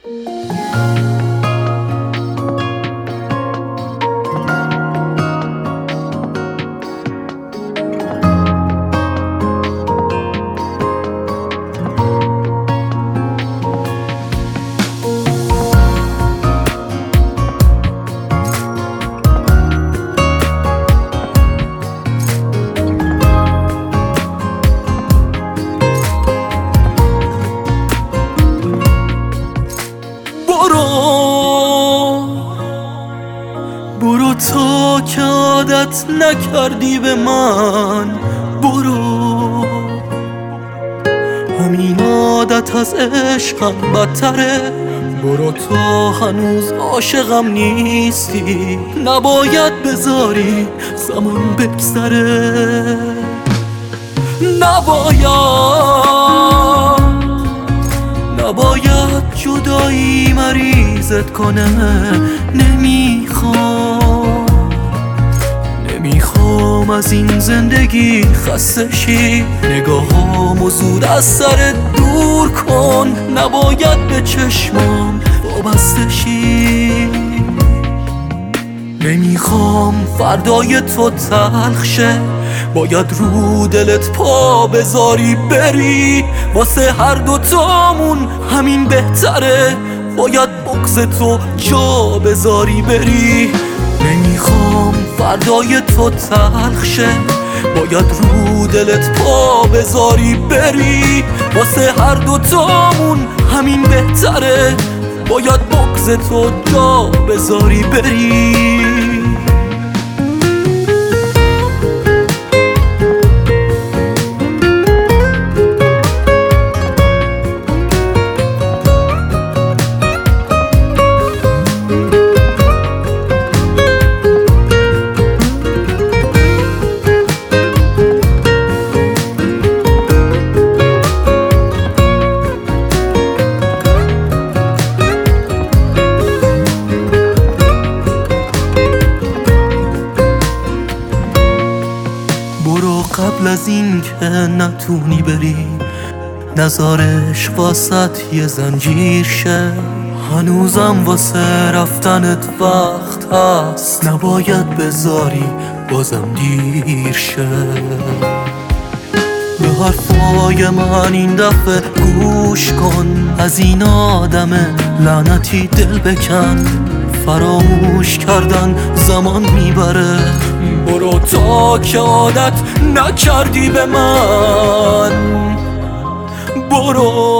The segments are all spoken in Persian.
برو تا که عادت نکردی به من، برو. همین عادت از عشقم بدتره. برو تا هنوز عاشقم نیستی، نباید بذاری زمان بگذره. نباید جدایی مریضت کنه. نمیخوام از این زندگی خسته شی. نگاهامو زود از سرت دور کن، نباید به چشمام وابسته شی. نمیخوام فردای تو تلخ شه، باید رو دلت پا بذاری بری. واسه هر دوتامون همین بهتره، باید بغض تو جا بذاری بری. نمیخوام فردای تو تلخ شه، باید رو دلت پا بذاری بری. واسه هر دوتامون همین بهتره، باید بغض تو جا بذاری بری. برو قبل از این که نتونی بری، نذارش واسط یه زنجیر شه. هنوزم واسه رفتنت وقت هست، نباید بذاری بازم دیر شه. به حرفای من این دفعه گوش کن، از این آدم لعنتی دل بکن. فراموش کردن زمان میبره. برو تا که عادت نکردی به من، برو.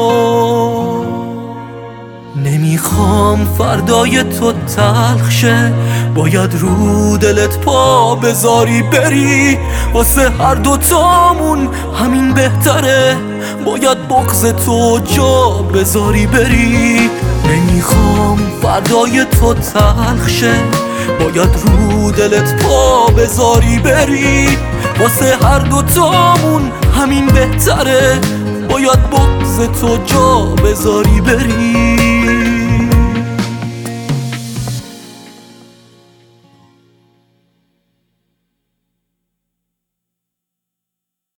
نمیخوام فردای تو تلخ شه، باید رو دلت پا بذاری بری. واسه هر دوتامون همین بهتره، باید بغض تو جا بذاری بری. نمیخوام فردای تو تلخ شه، باید رو دلت پا بذاری بری. واسه هر دوتامون همین بهتره، باید بغض تو جا بذاری بری.